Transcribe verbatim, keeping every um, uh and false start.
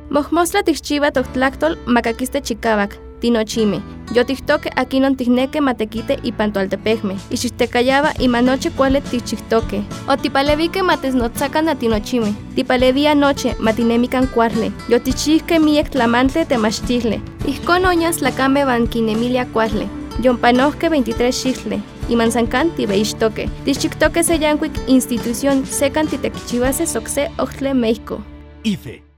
Mojmostla tixchiva tohtlactol macaquiste chicavac, tinochime. Yo tixtoque aquí non tixneque matequite y pantoaltepejme. Y xistecayaba y manoche cuale tixchictoque. O tipalevique matesnotzacan a tinochime. Tipalevi anoche matinemican cuarle. Yo tixchisque miek tlamantle temachtile. Ijkon oñas tlacame banquinemilia cuarle. Yonpanosque veintitrés xixtle. Y manzancan tibeixtoque. Tixchictoque se yancuic institución secan titequichivase soxe oxtle México. I F E